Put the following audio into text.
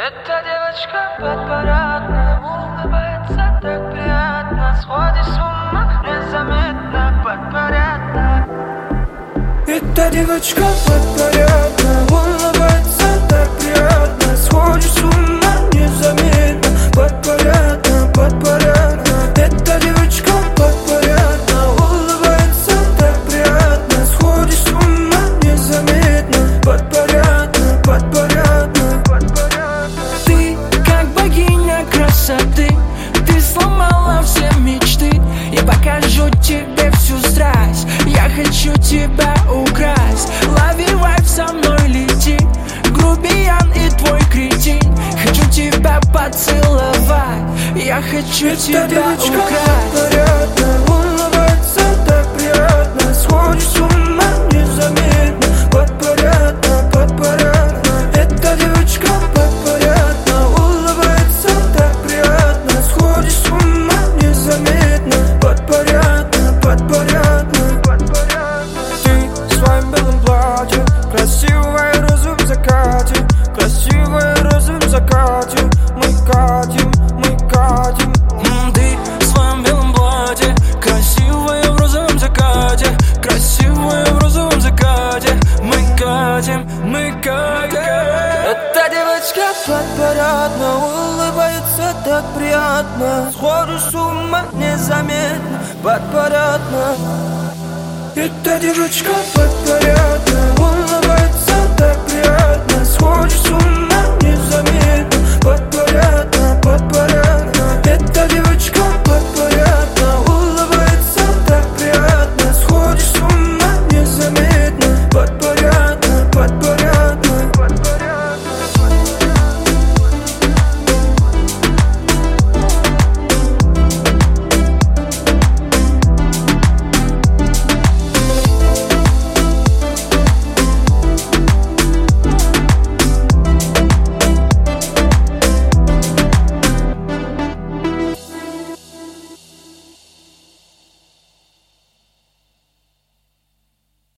Эта девочка подпорядная, улыбается так приятно, сходишь с ума незаметно, подпорядно. Эта девочка подпорядная, улыбается так приятно, сходишь с ума незаметно, подпорядно, подпорядно. Эта девочка подпорядная, улыбается так приятно, сходишь с ума незаметно, подпорядно, подпорядно, подпорядно. Ты как богиня красоты, ты сломала все мечты. Я покажу тебе всю страсть, я хочу тебя украсть. Лови вайб, со мной лети, грубиян и твой кретин. Хочу тебя поцеловать, я хочу Эта тебя девочка украсть. подпорядная, улыбается так приятно, сходишь с ума незаметно, подпорядно, подпорядно. Эта девочка подпорядная, улыбается так приятно, сходишь с ума незаметно, подпорядно, подпорядно, подпорядно. Ты в своем белом платье, красивая в розовом закате, красивая в розовом закате. Мы катим, мы катим. Ты в своем белом платье, красивая в розовом закате, красивая в розовом закате. Мы катим, мы катим. Эта девочка подпорядна, улыбается так приятно, сходишь с ума незаметно, подпорядна. Эта девочка подпорядна, улыбается так приятно, сходишь с ума